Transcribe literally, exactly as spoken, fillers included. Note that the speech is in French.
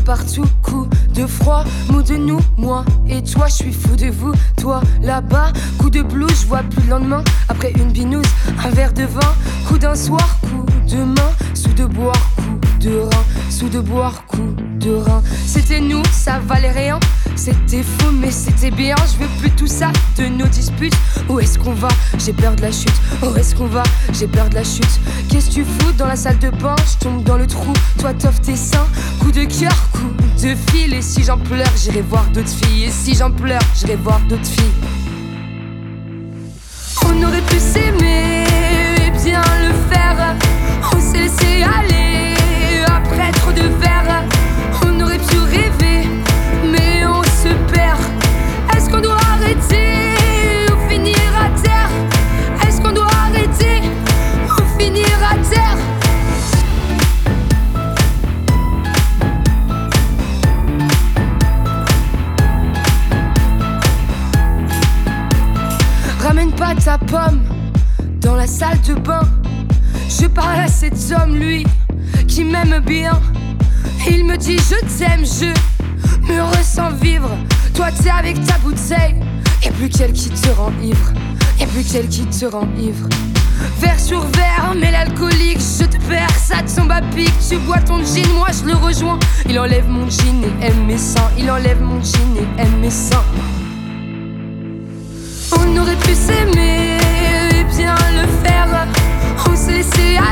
partout, coup de froid, mou de nous, moi et toi, je suis fou de vous. Toi là-bas, coup de blues, je vois plus le lendemain. Après une binouse, un verre de vin, coup d'un soir, coup de main, sous de boire, coup de rein, sous de boire, coup de rein. C'était nous, ça valait rien. C'était fou mais c'était bien. Je veux plus tout ça de nos disputes. Où est-ce qu'on va? J'ai peur de la chute. Où est-ce qu'on va? J'ai peur de la chute. Qu'est-ce que tu fous dans la salle de bain? Je tombe dans le trou, toi t'offres tes seins. Coup de cœur, coup de fil. Et si j'en pleure, j'irai voir d'autres filles. Et si j'en pleure, j'irai voir d'autres filles. On aurait pu s'aimer et bien le faire. On s'est laissé aller après trop de verres. On aurait pu rêver mais on se perd. Est-ce qu'on doit arrêter ou finir à terre? Est-ce qu'on doit arrêter ou finir à terre? Ramène pas ta pomme dans la salle de bain. Je parle à cet homme, lui, qui m'aime bien. Il me dit je t'aime, je me ressens vivre. Toi t'es avec ta bouteille. Y'a plus qu'elle qui te rend ivre. Y'a plus qu'elle qui te rend ivre. Verre sur verre, mais l'alcoolique, je te perds, ça tombe à pic. Tu bois ton gin, moi je le rejoins. Il enlève mon jean et aime mes seins. Il enlève mon jean et aime mes seins. On aurait pu s'aimer et bien le faire. On s'est laissé